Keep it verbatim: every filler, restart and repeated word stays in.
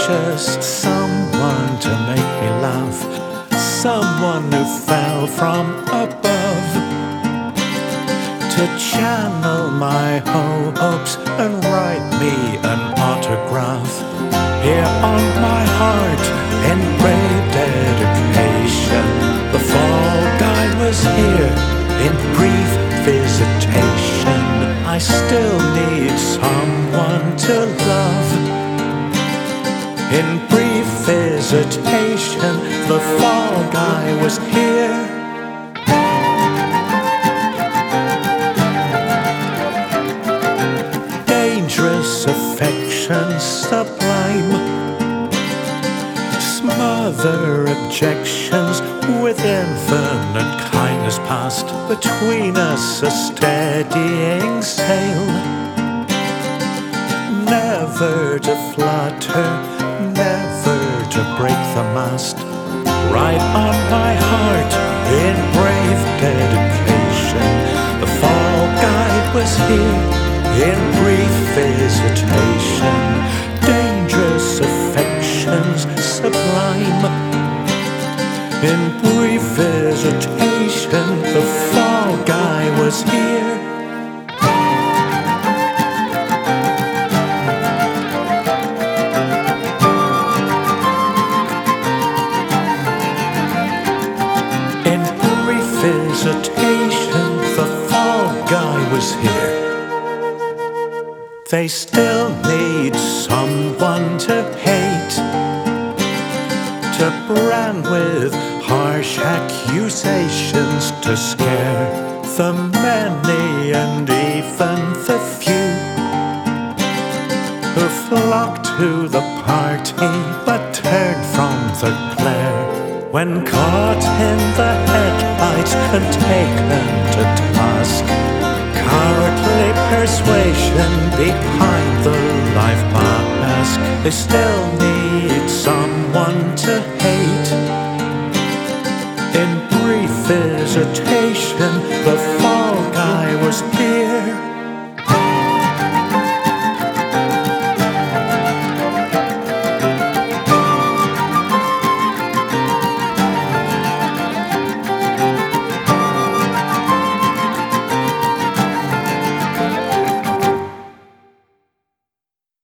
just someone to make me laugh, someone who fell from above, to channel my hopes and write me an autograph. Here on my heart, in brave dedication, the fall guy was here in brief visitation. I still need someone to love. In brief visitation, the fall guy was here. Dangerous affection sublime, smother objections with infinite kindness past between us a steadying sail. Never to flutter, never to break the mast. Right on my heart, in brave dedication, the fall guide was here in brief visitation. Dangerous affections sublime, in brief visitation, the fall guy was here. In brief visitation, the fall guy was here. They still need someone to hate, to brand with harsh accusations, to scare the many and even the few who flocked to the party but turned from the glare when caught in the headlights and taken to task. Cowardly persuasion behind the life mask. They still need someone to